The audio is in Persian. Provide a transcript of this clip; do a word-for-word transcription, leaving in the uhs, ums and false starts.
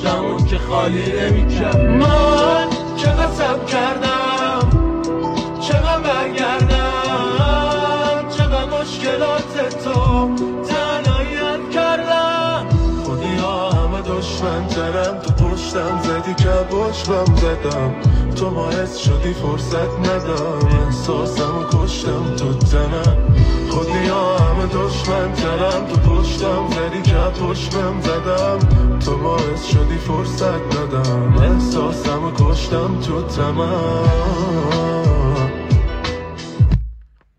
داشتم اون که خالی نمیکرد. من چقدر صبر کردم، چقدر برگردم، چقدر مشکلات تو تنهایی‌ام کردم. خودی ها همه دشمن ترم، تو پشتم زدی که باشم زدم، تو باعث شدی فرصت ندم، احساسم کشتم تو تنم. خودی ها همه دشمن ترم، تو پشتم زدی که پشتم زدم، تو باعث شدی فرصت ندم، احساسم کشتم تو تنم.